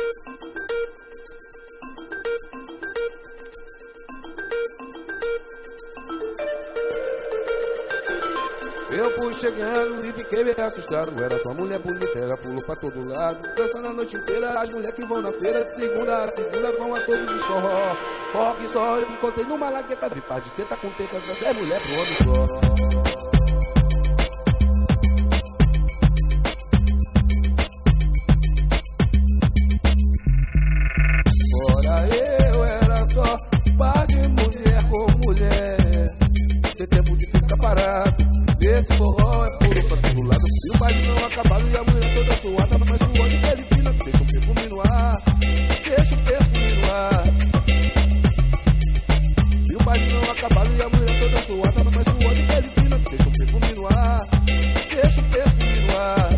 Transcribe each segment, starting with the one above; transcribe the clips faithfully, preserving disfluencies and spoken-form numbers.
Eu fui chegando e fiquei meio assustado. Era só mulher bonita, ela pulou pra todo lado. Dançando a noite inteira, as mulheres que vão na feira. De segunda a segunda vão a todos os forró. Forró que só eu encontrei numa lagueta. Vi pá de teta com teta, é mulher pro homem só. Esse forró é puro pra todo lado. E o baile não acabado e a mulher toda suada. Mas suor de pele fina, deixa o perfume no ar. Deixa o perfume no ar. E o baile não acabado e a mulher toda suada. Mas suor de pele fina, deixa o perfume no ar. Deixa o perfume no ar.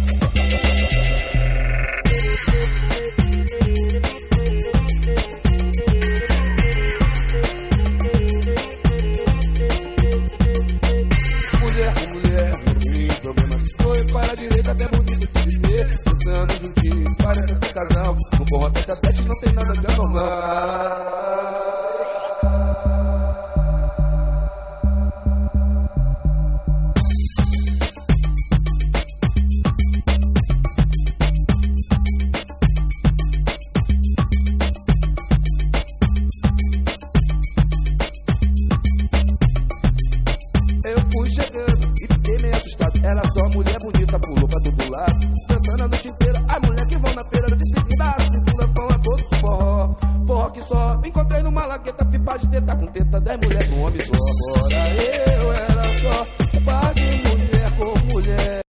Para a direita, até bonito de se ver. Dançando juntinho, parece até casal. No forró tete a tete não tem nada de anormal. Eu fui chegando e fiquei meio assustado. Era só mulher bonita, pulou pra todo lado. Dançando a noite inteira, as mulheres que vão na feira. De segunda a segunda vão a todos os forró. Forró que só encontrei numa lagueta. Pipa de teta com teta, dez mulheres com homem só. Agora eu era só par de mulher com mulher.